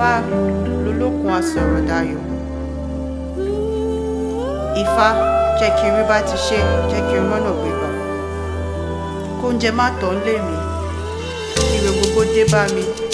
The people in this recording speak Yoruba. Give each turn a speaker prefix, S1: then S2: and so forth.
S1: Ifá lolókun asọ̀rọ̀dayọ̀. Ifá jẹ́ kí n rí bá ti ṣe, jẹ́ kí n rọ́nà gbégbà. Kóúnjẹ má tán lé mi, ire gbogbo dé bá mi.